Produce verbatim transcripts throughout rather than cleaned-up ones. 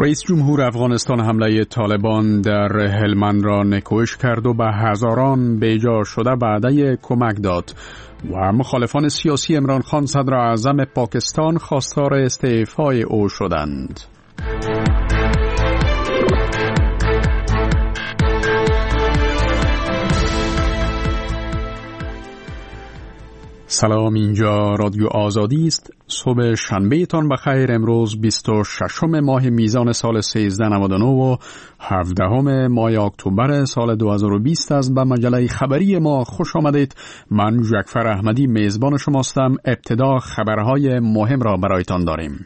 رئیس جمهور افغانستان حمله طالبان در هلمند را نکوهش کرد و به هزاران بیجا شده وعده کمک داد و مخالفان سیاسی عمران خان صدر اعظم پاکستان خواستار استعفای او شدند. سلام، اینجا رادیو آزادی است. صبح شنبه تان بخیر. امروز بیست و ششم ماه میزان سال سیزده نود و نه و هفدهم ماه اکتبر سال دو هزار و بیست است. به مجله خبری ما خوش آمدید. من جعفر احمدی میزبان شماستم. ابتدا خبرهای مهم را برایتان داریم.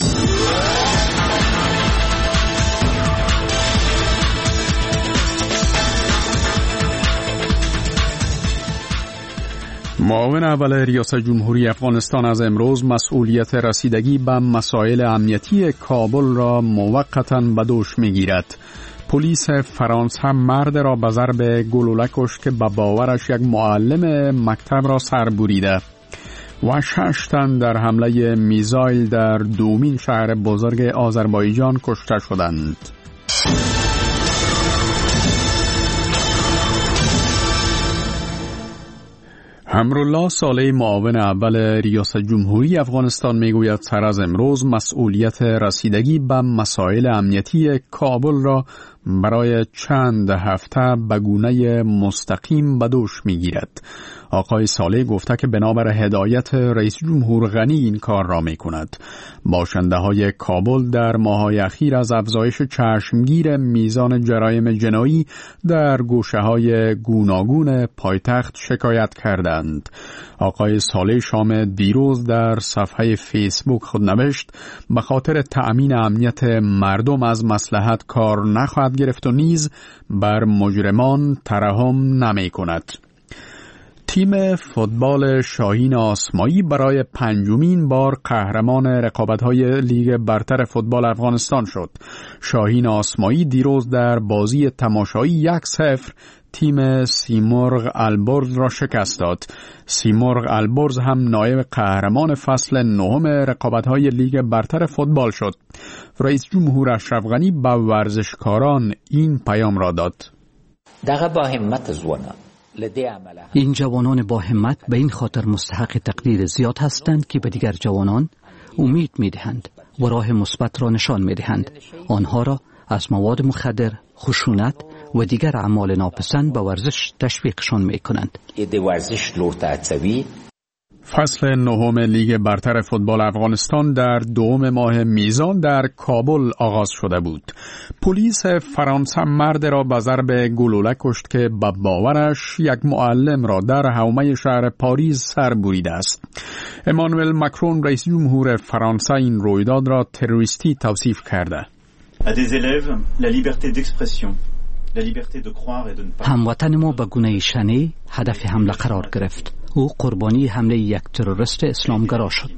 معاون اول ریاست جمهوری افغانستان از امروز مسئولیت رسیدگی به مسائل امنیتی کابل را موقتاً به دوش می‌گیرد. پلیس فرانسه مرد را به ضرب گلوله کشت که به باورش یک معلم مکتب را سر بریده و شش تن در حمله میزایل در دومین شهر بزرگ آذربایجان کشته شدند. امرالله صالح معاون اول ریاست جمهوری افغانستان میگوید سر از امروز مسئولیت رسیدگی به مسائل امنیتی کابل را برای چند هفته به گونه مستقیم به دوش میگیرد. آقای صالح گفته که بنابر هدایت رئیس جمهور غنی این کار را می کند. باشنده های کابل در ماه‌های اخیر از افزایش چشمگیر میزان جرایم جنایی در گوشه های گوناگون پایتخت شکایت کردند. آقای صالح شام دیروز در صفحه فیسبوک خود نوشت به خاطر تأمین امنیت مردم از مصلحت کار نخواهد گرفت و نیز بر مجرمان ترحم نمی کند. تیم فوتبال شاهین آسمایی برای پنجمین بار قهرمان رقابت‌های لیگ برتر فوتبال افغانستان شد. شاهین آسمایی دیروز در بازی تماشایی یک صفر تیم سیمرغ البرز را شکست داد. سیمرغ البرز هم نایب قهرمان فصل نهم رقابت‌های لیگ برتر فوتبال شد. رئیس جمهور اشرف غنی به ورزشکاران این پیام را داد: دغه با همت زوانان این جوانان با همت به این خاطر مستحق تقدیر زیاد هستند که به دیگر جوانان امید می‌دهند و راه مثبت را نشان می‌دهند. آنها را از مواد مخدر، خشونت و دیگر اعمال ناپسند به ورزش تشویقشان می‌کنند. فصل نهم لیگ برتر فوتبال افغانستان در دوم ماه میزان در کابل آغاز شده بود. پلیس فرانسه مرد را به ضرب گلوله کشت که به باورش یک معلم را در حومه شهر پاریس سر بریده است. امانوئل مکرون رئیس جمهور فرانسه این رویداد را تروریستی توصیف کرده. هموطن ما به گونه شنی هدف حمله قرار گرفت. او قربانی حمله یک تروریست اسلامگرا شد.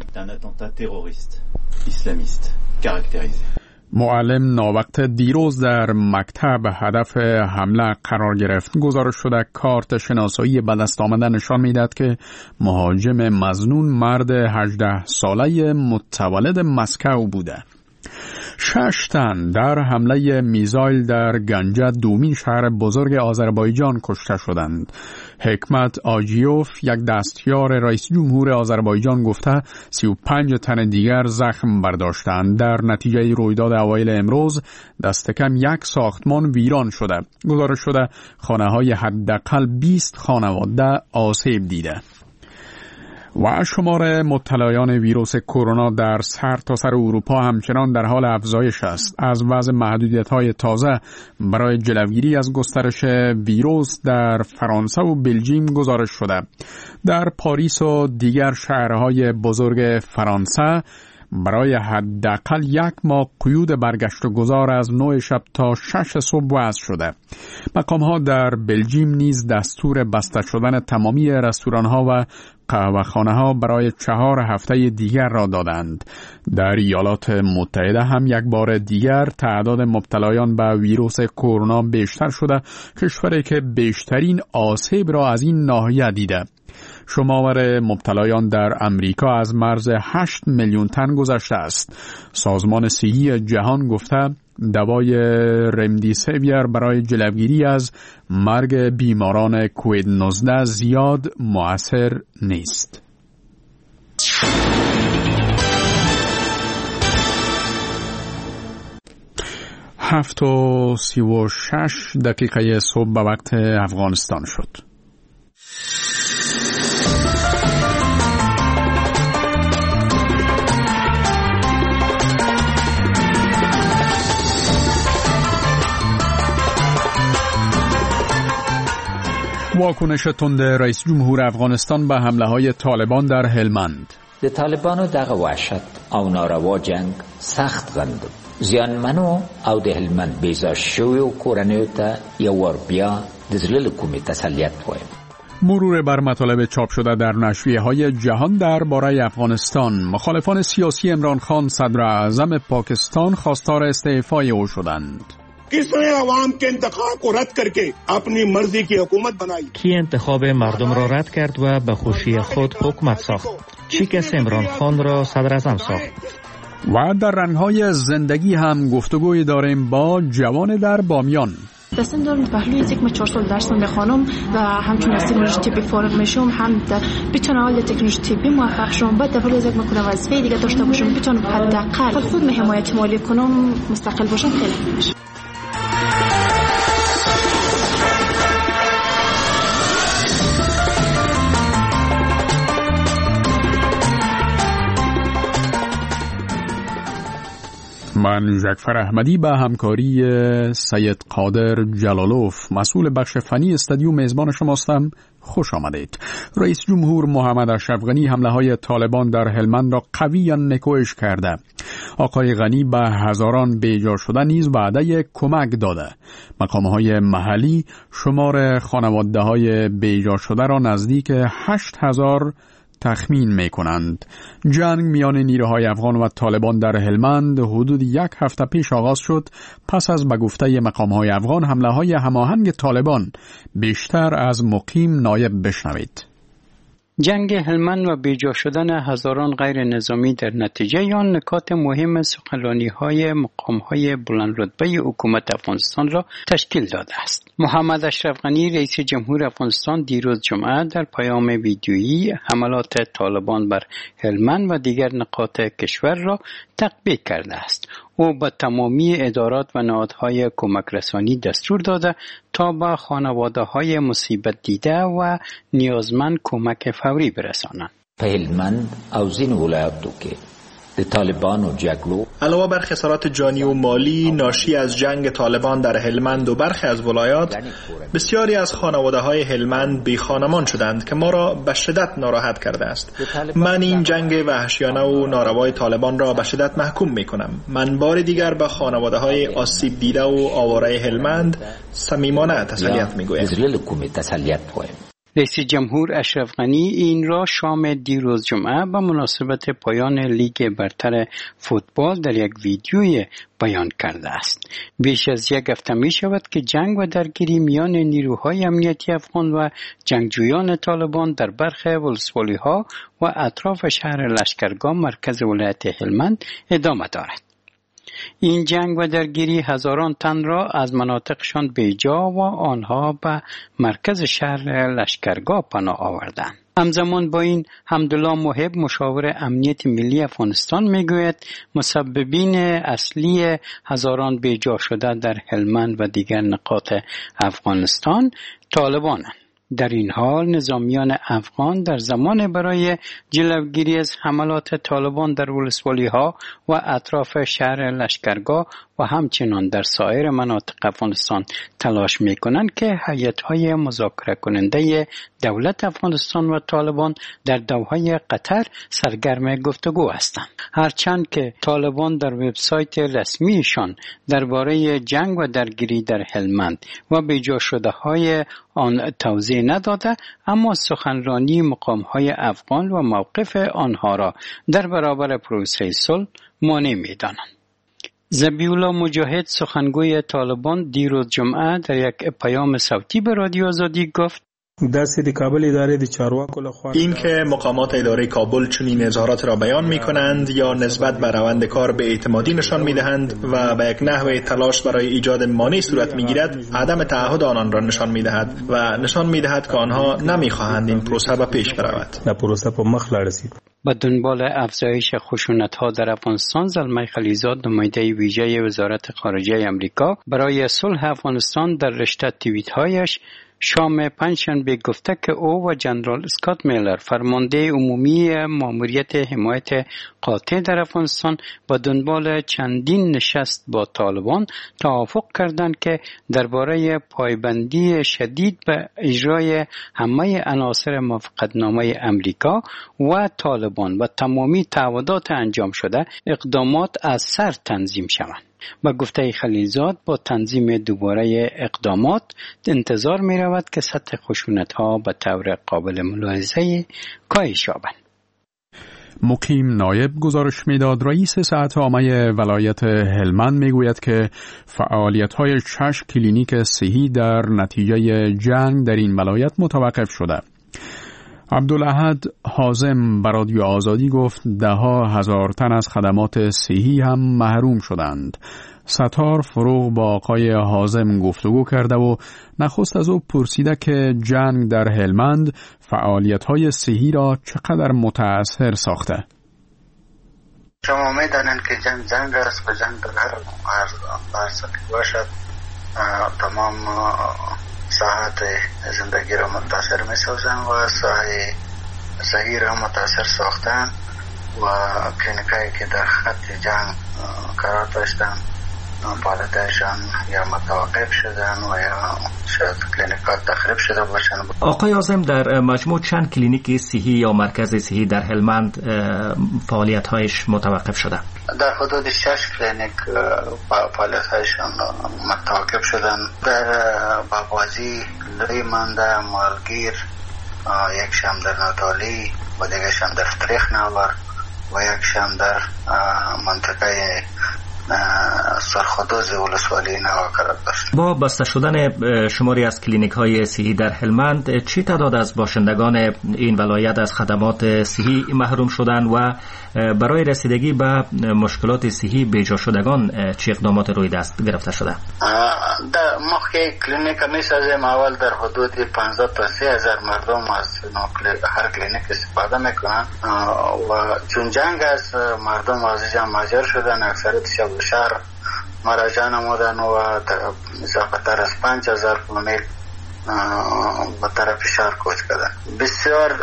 معلم ناوقت دیروز در مکتب هدف حمله قرار گرفت. گزارش شده کارت شناسایی به دست آمده نشان می‌دهد که مهاجم مظنون مرد هجده ساله متولد مسکو بوده. شش تن در حمله میزایل در گنجه دومین شهر بزرگ آذربایجان کشته شدند. حکمت آجیوف یک دستیار رئیس جمهور آذربایجان گفته سی و پنج تن دیگر زخم برداشتند. در نتیجه رویداد اوایل امروز دست کم یک ساختمان ویران شده. گزارش شده خانه‌های حداقل بیست خانواده آسیب دیده. و شمار مبتلایان ویروس کرونا در سرتاسر اروپا همچنان در حال افزایش است. از وضع محدودیت‌های تازه برای جلوگیری از گسترش ویروس در فرانسه و بلژیم گزارش شده. در پاریس و دیگر شهرهای بزرگ فرانسه برای حداقل یک ماه قیود برگشت و گذار از نه شب تا شش صبح وضع شده. مقام‌ها در بلژیم نیز دستور بسته شدن تمامی رستوران‌ها و قهوه‌خانه‌ها برای چهار هفته دیگر را دادند. در ایالات متحده هم یک بار دیگر تعداد مبتلایان به ویروس کرونا بیشتر شده، کشوری که بیشترین آسیب را از این ناحیه دیده. شمار مبتلایان در امریکا از مرز هشت میلیون تن گذشته است. سازمان صحی جهان گفته دوای رمدیسیویر برای جلوگیری از مرگ بیماران کووید نوزده زیاد مؤثر نیست. هفت و سی و شش دقیقه صبح به وقت افغانستان شد. واکنش تند رئیس جمهور افغانستان به حمله های طالبان در هلمند. د طالبانو دغه وحشت او ناروا جنگ سخت غندو زیانمنو او د هلمند بیزار شوی و کورنیو ته یو ور بیا د زړه له کومې تسلیت وایم. مرور بر مطالب چاپ شده در نشریه های جهان درباره افغانستان. مخالفان سیاسی عمران خان صدر اعظم پاکستان خواستار استعفای او شدند. किसने अवाम के इंतखाब को रद्द करके अपनी मर्जी की हुकूमत बनाई. کی انتخاب مردم را رد کرد و به خوشی خود حکومت ساخت؟ چی کس عمران خان را صدر اعظم ساخت؟ و در رنگ‌های زندگی هم گفتگوی داریم با جوان در بامیان. تصمیم دارم پهلوی از یک من چهار سال درس بخوانم و همچنین از تکنولوژی طبی فارغ میشم، هم بتونم اول تکنولوژی طبی موفق شم، بعد در از یک مکنم وظیفه دیگه داشته باشم، بتونم حداقل خود می حمایت مالی کنم، مستقل باشم. خیلی میشه. من جعفر احمدی به همکاری سید قادر جلالوف مسئول بخش فنی استودیو میزبان شماستم. خوش آمدید. رئیس جمهور محمد اشرف غنی حمله های طالبان در هلمند را قویاً نکوهش کرده. آقای غنی به هزاران بیجا شده نیز وعده کمک داده. مقام‌های محلی شمار خانواده‌های بیجا شده را نزدیک هشت هزار تخمین می کنند. جنگ میان نیروهای افغان و طالبان در هلمند حدود یک هفته پیش آغاز شد. پس از به گفته مقام‌های افغان حمله های هماهنگ طالبان بیشتر از مقیم نایب بشنوید. جنگ هلمند و بیجا شدن هزاران غیر نظامی در نتیجه آن نکات مهم سخنرانی‌های مقام‌های بلند رتبه حکومت افغانستان را تشکیل داده است. محمد اشرف غنی رئیس جمهور افغانستان دیروز جمعه در پیام ویدیویی حملات طالبان بر هلمند و دیگر نقاط کشور را تقبیح کرده است. او به تمامی ادارات و نهادهای کمک رسانی دستور داده تا به خانواده‌های مصیبت دیده و نیازمند کمک فوری برسانند. په هلمند او ځینو ولایاتو کې د طالبانو جګړو علاوه بر خسارات جانی و مالی ناشی از جنگ طالبان در هلمند و برخی از ولایات، بسیاری از خانواده‌های هلمند بی خانمان شدند که ما را به شدت ناراحت کرده است. من این جنگ وحشیانه و ناروای طالبان را به شدت محکوم می‌کنم. من بار دیگر به خانواده‌های آسیب دیده و آواره هلمند صمیمانه تسلیت می‌گویم. رئیس جمهور اشرف غنی این را شام دیروز جمعه به مناسبت پایان لیگ برتر فوتبال در یک ویدیوی بیان کرده است. بیش از یک هفته می شود که جنگ و درگیری میان نیروهای امنیتی افغان و جنگجویان طالبان در برخی ولسوالی ها و اطراف شهر لشکرگاه مرکز ولایت هلمند ادامه دارد. این جنگ و درگیری هزاران تن را از مناطقشان بیجا و آنها به مرکز شهر لشکرگاه پناه آوردند. همزمان با این حمدالله محب مشاور امنیت ملی افغانستان میگوید مسببین اصلی هزاران بیجا شده در هلمند و دیگر نقاط افغانستان طالبانند. در این حال نظامیان افغان در زمان برای جلوگیری از حملات طالبان در ولسوالی ها و اطراف شهر لشکرگاه و همچنان در سایر مناطق افغانستان تلاش می کنند که هیئت‌های مذاکره کننده دولت افغانستان و طالبان در دوحه قطر سرگرم گفتگو هستند. هرچند که طالبان در وبسایت رسمیشان درباره جنگ و درگیری در هلمند و بیجا شده های آن توضیح نداده، اما سخنرانی مقام‌های افغان و موقف آنها را در برابر پروسه صلح مانع می‌دانند. ذبیح‌الله مجاهد سخنگوی طالبان دیروز جمعه در یک پیام صوتی به رادیو آزادی گفت: این که مقامات اداره کابل چنین اظهارات را بیان می کنند یا نسبت به روند کار به اعتمادی نشان می دهند و به یک نحو تلاش برای ایجاد مانع صورت می گیرد، عدم تعهد آنان را نشان می دهد و نشان می دهد که آنها نمی خواهند این پروسه به پیش برود. با دنبال افزایش خشونت‌ها در افغانستان، زلمه خلیزاد، نماینده ویژه وزارت خارجه آمریکا برای صلح افغانستان، در رشته توییت‌هایش شام پنجشنبه گفته که او و جنرال اسکات میلر، فرمانده عمومی ماموریت حمایت قاطع در افغانستان، با دنبال چندین نشست با طالبان توافق کردند که درباره پایبندی شدید به اجرای همه عناصر موافقتنامه امریکا و طالبان و تمامی تعهدات انجام شده اقدامات از سر تنظیم شوند. با گفته خلیلزاد، با تنظیم دوباره اقدامات انتظار می رود که سطح خشونت ها به طور قابل ملاحظه کاهش یابند. مقیم نایب گزارش میداد. رئیس ساعت عامه ولایت هلمند میگوید که فعالیت های شش کلینیک صحی در نتیجه جنگ در این ولایت متوقف شده. عبدالاحد حازم به رادیو آزادی گفت ده ها هزار تن از خدمات صحی هم محروم شدند. ستار فروغ با آقای حازم گفتگو کرده و نخست از او پرسیده که جنگ در هلمند فعالیت‌های صحی را چقدر متأثر ساخته. شما می‌دانید که جنگ جنگ است و جنگ در هر هر سطحی باشد تمام ساحات زندگی را متاثر می‌سازند و ساحه صحی را متاثر ساختن و کلینیکایی که در خط جنگ قرار داشتند فعالیتشان یا متوقف شدن و یا شاید کلینیکات تخریب شده باشند. آقای عازم، در مجموع چند کلینیک صحی یا مرکز صحی در هلمند فعالیت‌هایش متوقف شده؟ در حدود شش کلینیک فعالیت‌هایشان متوقف شدن. در بابازی، لیمانده، مالگیر، یک شم در ناتالی و دیگه شم در فتریخ ناور و یک شم در منطقه سرخدوز ولسوالی نوا قرار داشت. با بسته شدن شماری از کلینیک های صحی در هلمند، چی تعداد از باشندگان این ولایت از خدمات صحی محروم شدند و برای رسیدگی به مشکلات صحی بیجا شدگان چه اقدامات روی دست گرفته شده؟ در موقع کلینیک می سازیم اول در حدود پانزده تا سی هزار مردم از هر کلینیک استفاده میکنن و چون جنگ است مردم از اینجا مهاجر شدن، اکثریت شب شهر مراجعه نمودن و اضافه تر از پنج هزار کیلومتر به طرف شهر کوچ کردن. بسیار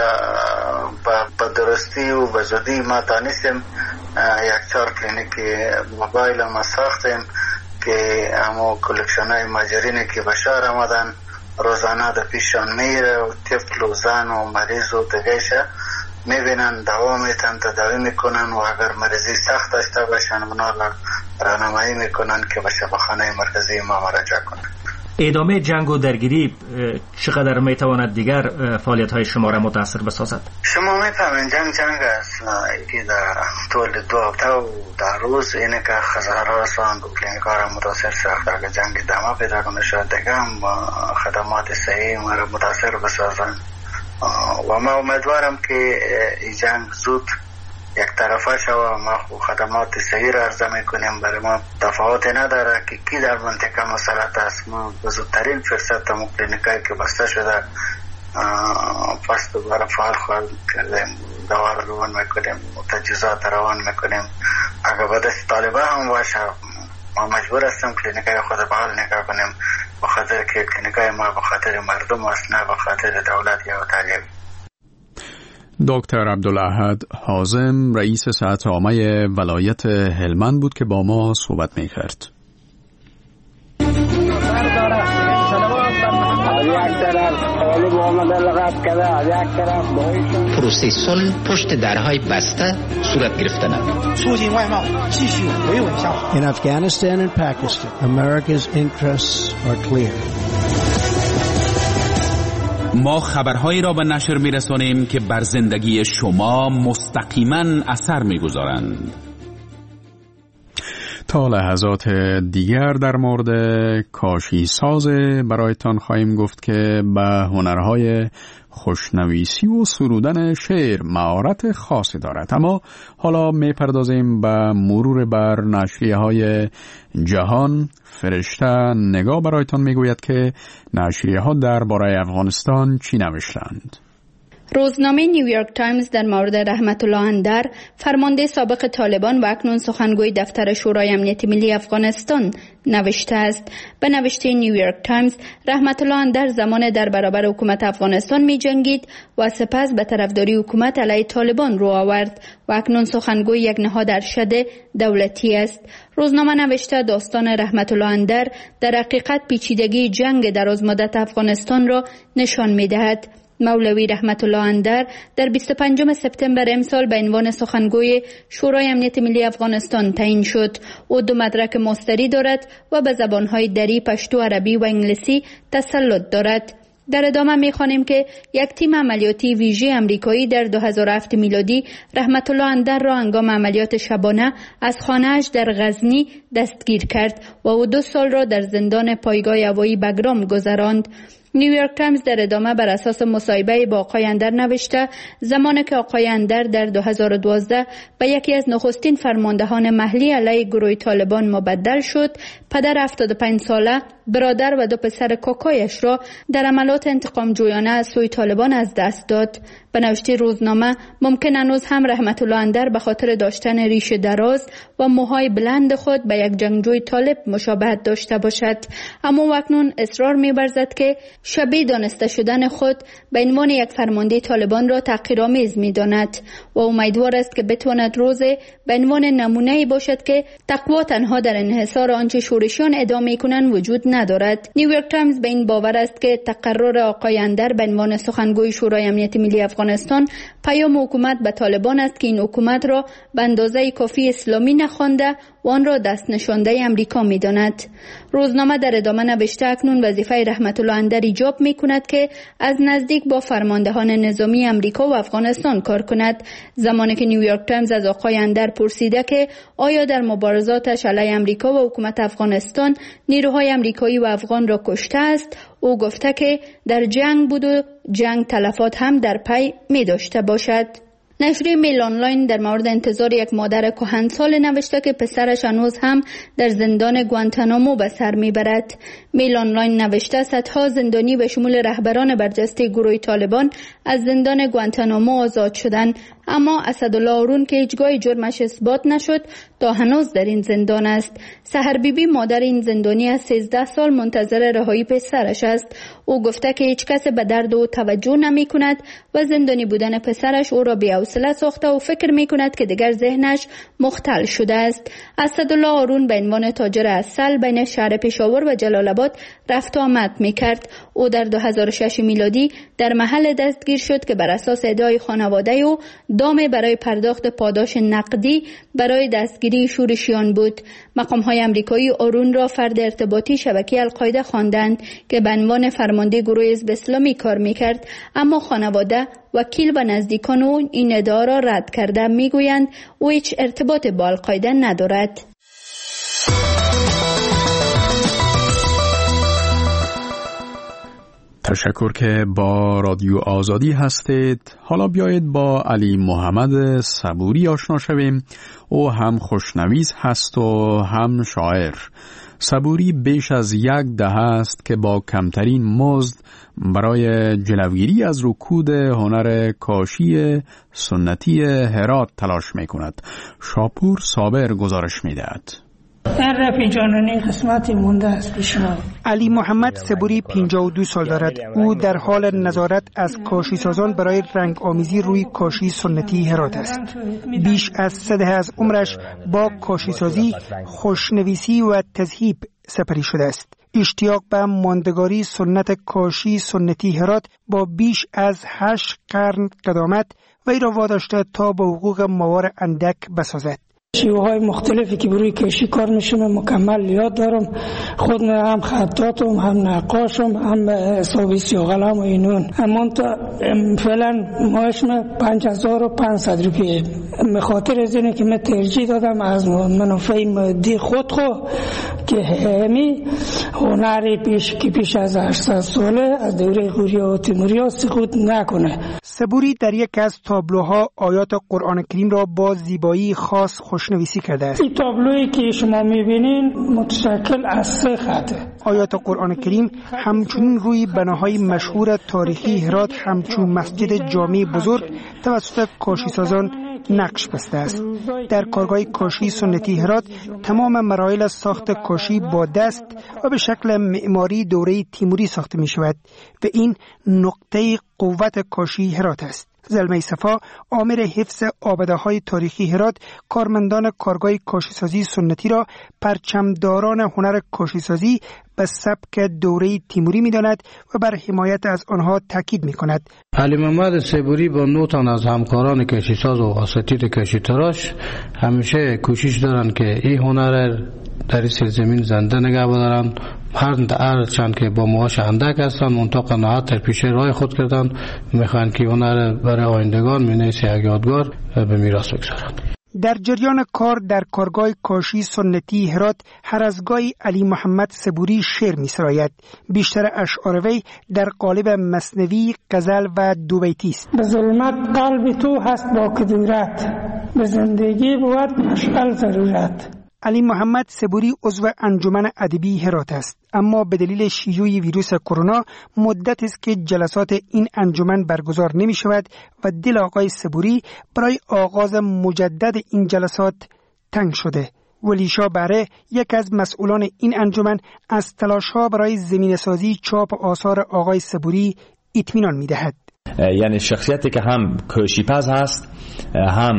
با درستی و به زودی ما تانستیم یک چهار کلینیک موبایل ما ساختیم که همو کلکشن های مهاجرینی که به شهر آمدن روزانه در پیششان میره و طفل و زن و مریض و دیگه‌شه میبینن، دوا میتن، تداوی میکنن و اگر مریضی سخت داشته باشن اونا را راهنمایی میکنن که به شفاخانه مرکزی ما مراجعه کنن. ادامه جنگ و درگیری چقدر میتواند دیگر فعالیت های شما را متاثر بسازد؟ شما میفهمین جنگ جنگ است که در طول دو هفته و در روز اینه که هزارها سان و کلینیک‌ها را متاثر ساخت. اگر جنگ ادامه پیدا کنه شاید دیگه هم خدمات صحی ما را متاثر بسازن و ما امیدوارم که این جنگ زود یک طرفه شوه. ما خدمات صحی را عرضه میکنیم، برای ما تفاوت نداره که کی در منطقه مسلط است. ما به زودترین فرصت هم کلینیکایی که بسته شده پس دوباره فعال خواهد کردیم، دوا را روان میکنیم، تجهیزات روان میکنیم. اگر به دست طالبان هم باشه ما مجبور هستیم کلینیکای خود بحال نگاه کنیم، به خاطر که کلینیکای ما به خاطر مردم است نه به خاطر دولت یا تعلیم. دکتر عبدالاحد حازم رئیس ساعت عامه ولایت هلمند بود که با ما صحبت می‌کرد. پروسه صلح پشت درهای بسته صورت گرفتن. In Afghanistan and Pakistan, America's interests are clear. ما خبرهایی را به نشر می‌رسانیم که بر زندگی شما مستقیما اثر می‌گذارند. تا لحظات دیگر در مورد کاشی ساز برایتان خواهیم گفت که به هنرهای خوشنویسی و سرودن شعر مهارت خاصی دارد. اما حالا میپردازیم به مرور بر نشریه های جهان. فرشته نگاه برایتان میگوید که نشریه ها درباره افغانستان چی نوشتند. روزنامه نیویورک تایمز در مورد رحمت الله اندر، فرمانده سابق طالبان و اکنون سخنگوی دفتر شورای امنیت ملی افغانستان نوشته است. به نوشته نیویورک تایمز، رحمت الله اندر زمان در برابر حکومت افغانستان می جنگید و سپس به طرفداری حکومت علیه طالبان رو آورد و اکنون سخنگوی یک نهاد ارشد دولتی است. روزنامه نوشته داستان رحمت الله اندر در حقیقت پیچیدگی جنگ درازمدت افغانستان را نشان می دهد. مولوی رحمت الله اندر در بیست و پنجم سپتامبر امسال به عنوان سخنگوی شورای امنیت ملی افغانستان تعیین شد. او دو مدرک ماستری دارد و به زبانهای دری، پشتو، عربی و انگلیسی تسلط دارد. در ادامه می‌خوانیم که یک تیم عملیاتی ویژه امریکایی در دو هزار و هفت میلادی رحمت الله اندر را هنگام عملیات شبانه از خانه‌اش در غزنی دستگیر کرد و او دو سال را در زندان پایگاه هوایی بگرام گذراند. نیویورک تایمز در ادامه بر اساس مصاحبه با آقای اندر نوشته زمانی که آقای اندر در دو هزار و دوازده به یکی از نخستین فرماندهان محلی علیه گروه طالبان مبدل شد، پدر هفتاد و پنج ساله، برادر و دو پسر کاکایش را در عملات انتقام جویانه از سوی طالبان از دست داد. به نوشته روزنامه ممکن هنوز هم رحمت الله اندر به خاطر داشتن ریش دراز و موهای بلند خود به یک جنگجوی طالب مشابهت داشته باشد، اما اکنون اصرار می‌ورزد که شبیه دانسته شدن خود به عنوان یک فرمانده طالبان را تحقیرآمیز می‌داند و امیدوار است که بتواند روزی به عنوان نمونه‌ای باشد که تقوا تنها در انحصار آنچه شورشیان ادعا می‌کنند وجود ندارد. نیویورک تایمز به این باور است که تقرر آقای اندر به عنوان سخنگوی شورای امنیت ملی افغانستان پیام حکومت به طالبان است که این حکومت را به اندازه کافی اسلامی نخوانده و آن را دست نشانده امریکا می‌داند. روزنامه در ادامه نوشته اکنون وظیفه رحمت الله اندر ایجاب می‌کند که از نزدیک با فرماندهان نظامی امریکا و افغانستان کار کند. زمانی که نیویورک تایمز از آقای اندر پرسیده که آیا در مبارزاتش علیه امریکا و حکومت افغانستان نیروهای امریکایی و افغان را کشته است، او گفته که در جنگ بود و جنگ تلفات هم در پی می داشته باشد. نشریه میل آنلاین در مورد انتظار یک مادر کهنسال نوشته که پسرش هنوز هم در زندان گوانتانامو به سر میبرد. میل آنلاین نوشته صدها زندانی به شمول رهبران برجسته گروه طالبان از زندان گوانتانامو آزاد شدند، اما اسدالله هارون که هیچگاه جرمش اثبات نشد تا هنوز در این زندان است. سحر بیبی مادر این زندانی از سیزده سال منتظر رهایی پسرش است. او گفته که هیچ کس به درد او توجه نمی کند و زندانی بودن پسرش او را بی‌حوصله ساخته و فکر می کند که دیگر ذهنش مختل شده است. اسدالله هارون به عنوان تاجر عسل بین شهر پشاور و جلال آباد رفت و آمد می کرد. او در دو هزار و شش میلادی در محل دستگیر شد که بر اساس ادعای خانواده او دام برای پرداخت پاداش نقدی برای دستگیری شورشیان بود. مقام‌های آمریکایی آرون را فرد ارتباطی شبکه القاعده خواندند که به عنوان فرمانده گروه حزب اسلامی کار می‌کرد، اما خانواده، وکیل و نزدیکان او این ادعا را رد کرده. می‌گویند او هیچ ارتباط با القاعده ندارد. تشکر که با رادیو آزادی هستید. حالا بیایید با علی محمد صبوری آشنا شویم. او هم خوشنویس هست و هم شاعر. صبوری بیش از یک دهه است که با کمترین مزد برای جلوگیری از رکود هنر کاشی سنتی هرات تلاش می کند. شاپور صابر گزارش می دهد. در پنجانونی قسمت مونده است پیش ما. علی محمد صبوری پنجاه و دو سال دارد. او در حال نظارت از کاشی سازان برای رنگ آمیزی روی کاشی سنتی هرات است. بیش از سه دهه از عمرش با کاشی سازی، خوشنویسی و تذهیب سپری شده است. اشتیاق به ماندگاری سنت کاشی سنتی هرات با بیش از هشت قرن قدامت وی را واداشته تا به حقوق موار اندک بسازد. شیوه‌های مختلفی که بروی کشی کار میشه مکمل یاد دارم. خود هم خطاطم، هم نقاشم، هم حسابی سیاه قلم و اینون. اما تا فعلا ماهش من پنج هزار و پانصد روپیه. به خاطر از اینه که من ترجیح دادم از منافع مادی خود خو که همی هنری پیش که پیش از هشتصد ساله از دوره غوریا و تیموریا سقوط نکنه. صبوری در یک از تابلوها آیات قرآن کریم را با زیبایی خاص خوشنویسی کرده است. این تابلویی که شما میبینین متشکل از سه خطه. آیات قرآن کریم همچنین روی بناهای مشهور تاریخی هرات همچون مسجد جامع بزرگ توسط کاشی سازان نقش بسته است. در کارگاه کاشی سنتی هرات تمام مراحل ساخت کاشی با دست و به شکل معماری دوره تیموری ساخته می شود و این نقطه قوت کاشی هرات است. زلمه صفا آمر حفظ آبده‌های تاریخی هرات کارمندان کارگاه کاشیسازی سنتی را پرچمداران هنر کاشیسازی به سبک دوره تیموری می‌داند و بر حمایت از آنها تاکید می‌کند. علی محمد صبوری با نو تن از همکاران کاشیساز و اساتید کاشی‌تراش همیشه کوشش دارند که این هنر در این سرزمین زنده نگه بدارن. هر چند که با معاش اندک هستن منطقه قناعت در پیش راه خود کردن میخوان که هنر برای آیندگان مینیس یک یادگار به میراث بگذارند. در جریان کار در کارگاه کاشی سنتی هرات هر از گاهی علی محمد صبوری شعر می‌سراید. بیشتر اشعار وی در قالب مثنوی، غزل و دوبیتی است. به ظلمت قلب تو هست با کدورت، به زندگی بود مشغل ضرورت. علی محمد صبوری عضو انجمن ادبی هرات است، اما به دلیل شیوع ویروس کرونا مدت است که جلسات این انجمن برگزار نمی شود و دل آقای صبوری برای آغاز مجدد این جلسات تنگ شده. ولیشا بره یک از مسئولان این انجمن از تلاش‌ها برای زمینه‌سازی چاپ آثار آقای صبوری اطمینان می‌دهد. یعنی شخصیتی که هم کاشیپز هست، هم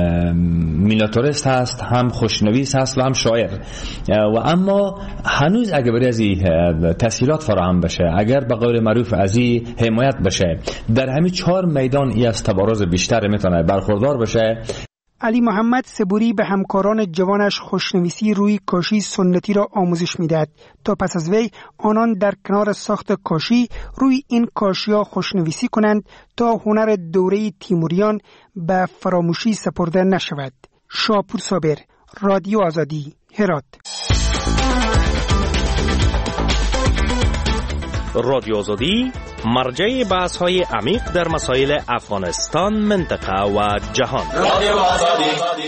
میناتوریست هست، هم خوشنویس هست و هم شاعر. و اما هنوز اگر برای از تسهیلات فراهم بشه، اگر به قول معروف از این حمایت بشه، در همین چهار میدان ای از تبارز بیشتر میتونه برخوردار بشه. علی محمد صبوری به همکاران جوانش خوشنویسی روی کاشی سنتی را آموزش میدهد تا پس از وی آنان در کنار ساخت کاشی روی این کاشی‌ها خوشنویسی کنند تا هنر دوره تیموریان به فراموشی سپرده نشود. شاپور صابر، رادیو آزادی، هرات. رادیو آزادی مرجع بحث های عمیق در مسائل افغانستان، منطقه و جهان. رادیو آزادی.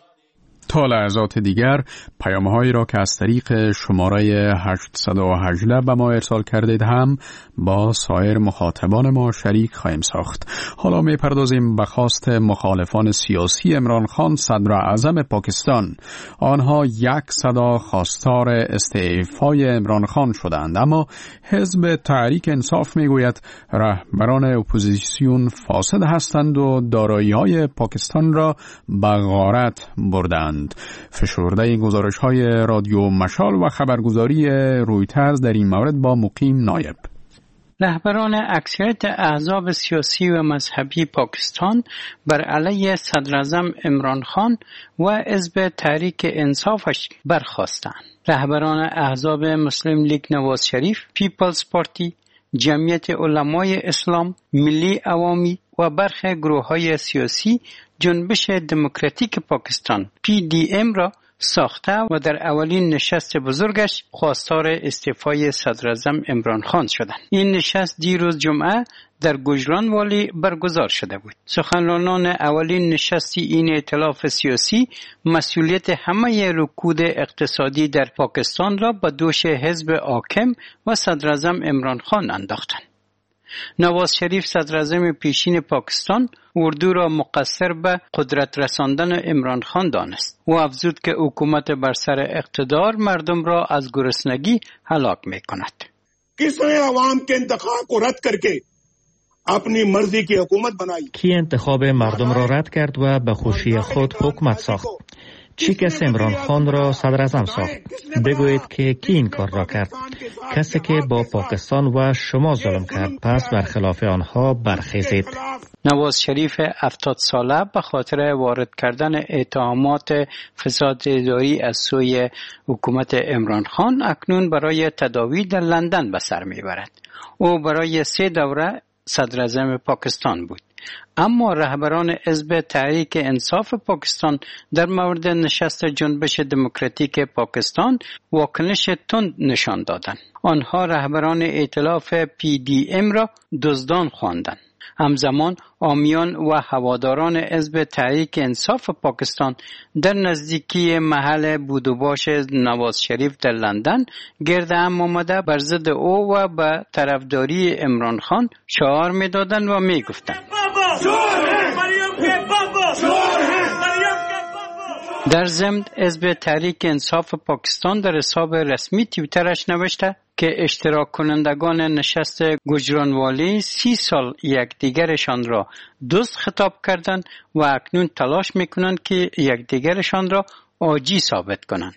تا لحظات دیگر پیام‌هایی را که از طریق شماره هشتصد و هجده به ما ارسال کردید هم با سایر مخاطبان ما شریک خواهیم ساخت. حالا می‌پردازیم به خواست مخالفان سیاسی عمران خان صدر اعظم پاکستان. آنها یک صدا خواستار استعفای عمران خان شدند، اما حزب تحریک انصاف میگوید رهبران اپوزیسیون فاسد هستند و دارایی‌های پاکستان را به غارت بردند. فشرده گزارش‌های رادیو مشال و خبرگزاری رویترز در این مورد با مقیم نایب. رهبران اکثریت احزاب سیاسی و مذهبی پاکستان بر علیه صدراعظم عمران خان و حزب تحریک انصافش برخاستند. رهبران احزاب مسلم لیگ نواز شریف، پیپلز پارتی، جمعیت علمای اسلام، ملی عوامی و برخی گروه‌های سیاسی جنبش دموکراتیک پاکستان پی دی ام را ساخته و در اولین نشست بزرگش خواستار استعفای صدراعظم عمران خان شدند. این نشست دیروز جمعه در گوجرانوالی برگزار شده بود. سخنرانان اولین نشستی این ائتلاف سیاسی مسئولیت همه رکود اقتصادی در پاکستان را به دوش حزب حاکم و صدراعظم عمران خان انداختند. نواز شریف صدراعظم پیشین پاکستان اردو را مقصر به قدرت رساندن عمران خان دانست و افزود که حکومت بر سر اقتدار مردم را از گرسنگی هلاک می کند. किसने आवाम के इंतखाब को रद्द करके अपनी मर्जी की हुकूमत बनाई؟ کی انتخاب مردم را رد کرد و به خوشی خود حکومت ساخت؟ چی کس عمران خان را صدر اعظم ساخت؟ بگویید که کی این کار را کرد؟ کسی که با پاکستان و شما ظلم کرد، پس برخلاف آنها برخیزید. نواز شریف هفتاد ساله به خاطر وارد کردن اتهامات فساد اداری از سوی حکومت عمران خان اکنون برای تداوی در لندن به سر میبرد. او برای سه دوره صدر اعظم پاکستان بود. اما رهبران حزب تحریک انصاف پاکستان در مورد نشست جنبش دموکراتیک پاکستان واکنش تند نشان دادند. آنها رهبران ائتلاف پی دی ام را دزدان خواندند. همزمان عامیان و هواداران حزب تحریک انصاف پاکستان در نزدیکی محل بود و باش نواز شریف در لندن گرد هم آمده بر ضد او و به طرفداری عمران خان شعار می‌دادند و می‌گفتند در ضمن حزب تحریک انصاف پاکستان در حساب رسمی توییترش نوشته که اشتراک کنندگان نشست گجرانوالی سی سال یکدیگرشان را دوست خطاب کردند و اکنون تلاش میکنند که یکدیگرشان را عاجی ثابت کنند.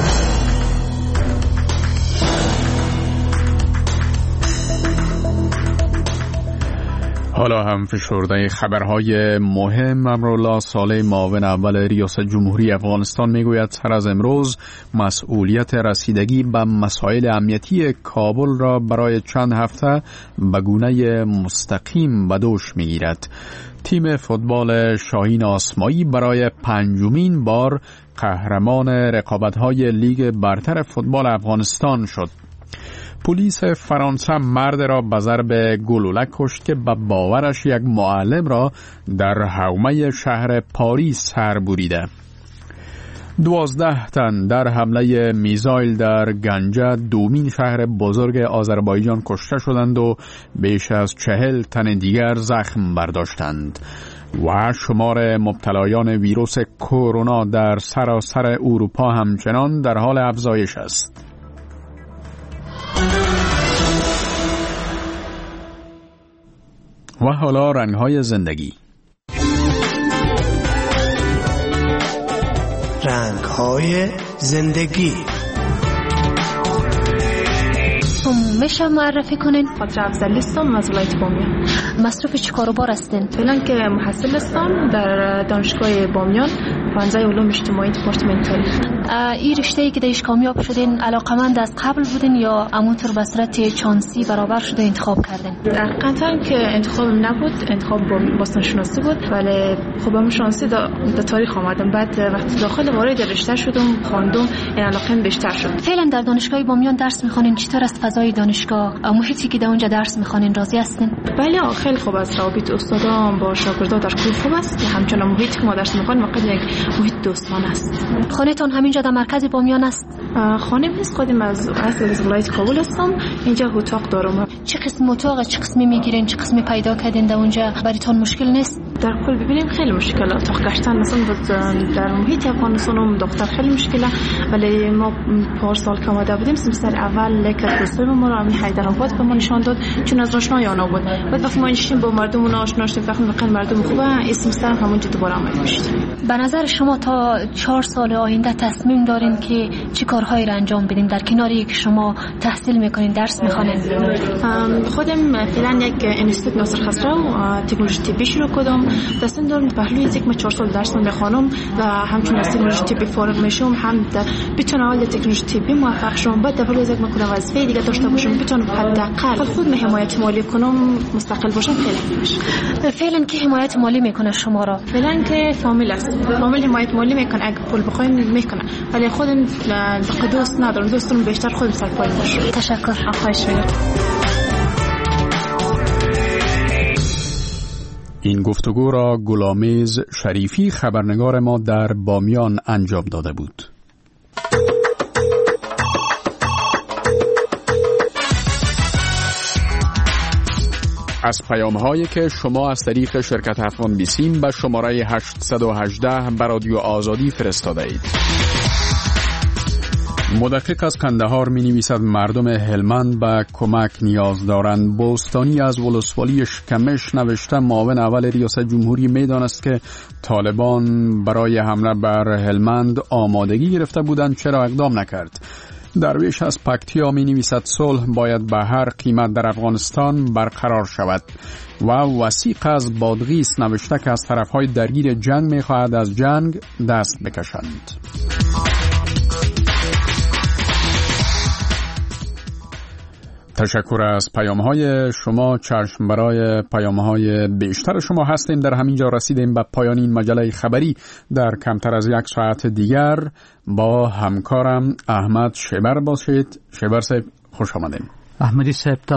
حالا هم فشرده خبرهای مهم. امرالله صالح معاون اول ریاست جمهوری افغانستان میگوید سر از امروز مسئولیت رسیدگی به مسائل امنیتی کابل را برای چند هفته به گونه مستقیم به دوش میگیرد. تیم فوتبال شاهین آسمایی برای پنجمین بار قهرمان رقابت‌های لیگ برتر فوتبال افغانستان شد. پلیس فرانسه مرد را به ضرب گلوله کشت که به باورش یک معلم را در حومه شهر پاریس سر بریده. دوازده تن در حمله میزایل در گنجه دومین شهر بزرگ آذربایجان کشته شدند و بیش از چهل تن دیگر زخم برداشتند. و شمار مبتلایان ویروس کرونا در سراسر اروپا همچنان در حال افزایش است. و حالا رنگ‌های زندگی. رنگ‌های زندگی. میشه معرفی کنین؟ خاطر افضل هستم از ولایت بامیان. مصروف چه کاروبار هستین؟ فعلا که محصل هستم در دانشگاه بامیان پانزده علوم اجتماعی دپارتمان تاریخ. این رشته‌ای که درش کامیاب شدین علاقمند از قبل بودین یا همونطور به صورت چانسی برابر شده انتخاب کردین؟ دقیقاً که انتخاب نبود، انتخاب باستان شناسی بود، ولی خب هم شانسی در تاریخ آمدم. بعد وقتی داخل وارد رشته شدم خواندم این علاقه بیشتر شد. فعلا در دانشگاه بامیان درس می‌خونین، چطور است فضای دانشگاه؟ محیطی که در اونجا درس می‌خونین راضی هستین؟ بله خیلی خوب است. روابط استادان با شاگردان در کل خوب است. همچنان محیطی که ما درس می‌خونیم واقعا یک محیط دوستانه است. خانه‌تون همینجا در مرکز بامیان است؟ خانه نیست، خودم از اصل از ولایت کابل هستم. اینجا اتاق دارم. چه قسم اتاق، چه قسمی میگیرین، چه قسمی پیدا کردین در اونجا؟ براتون مشکل نیست؟ در کل ببینیم خیلی مشکل اتاق گشتن مثلا در محیط افغانستان دختر خیلی مشکله، ولی ما پار سال که آمده بودیم سمستر اول لکه دوستای ما رو همین حیدرآباد به ما نشان داد چون از آشنای آنها بود. بعد وقتی ما نشستیم با مردم اون آشنا شدیم وقتی میگن مردم خوبه اسم سر همونجا دوباره آمد میشه. به نظر شما تا چهار سال آینده تصمیم دارین که چه کارهایی را انجام بدین در کناری که شما تحصیل میکنین درس میخوانین؟ خودم فعلا یک انستیتوت ناصر خسرو تکنولوژی طبی شروع کردم. تصمیم دارم پهلوی از یک ما چهار سال درس میخوانم و همچنین از تکنولوژی طبی فارغ میشم هم بتونم اول تکنولوژی طبی موفق شم، بعد دوباره از یک مکانه وظیفه دیگه داشته باشم بتونم حداقل خود می حمایت مالی کنم مستقل باشم. خیلی باشه. فعلا که حمایت مالی میکنه شما را؟ فعلا که فامیل است، فامیل حمایت مالی میکنه اگه پول بخوایم میکنه، ولی خودم دوست ندارم، دوستم بیشتر خودم سر پای باشم. تشکر. خواهش می‌کنم. این گفتگو را گلامیز شریفی خبرنگار ما در بامیان انجام داده بود. از پیام‌هایی که شما از طریق شرکت افغان بیسیم به شماره هشت یک هشت به رادیو آزادی فرستاده اید. مدقق از کندهار می نویسد مردم هلمند به کمک نیاز دارند. بوستانی از ولسوالی شکمش نوشته معاون اول ریاست جمهوری می دانست که طالبان برای حمله بر هلمند آمادگی گرفته بودند، چرا اقدام نکرد؟ درویش از پکتیا می نویسد صلح باید به هر قیمت در افغانستان برقرار شود و وثیق از بادغیس نوشته که از طرفهای درگیر جنگ می خواهد از جنگ دست بکشند. تشکر از پیام‌های شما. چشم برای پیام‌های بیشتر شما هستیم. در همین جا رسیدیم به پایان این مجله خبری. در کمتر از یک ساعت دیگر با همکارم احمد شبر باشید. شبر صاحب خوش آمدید. احمدی صاحب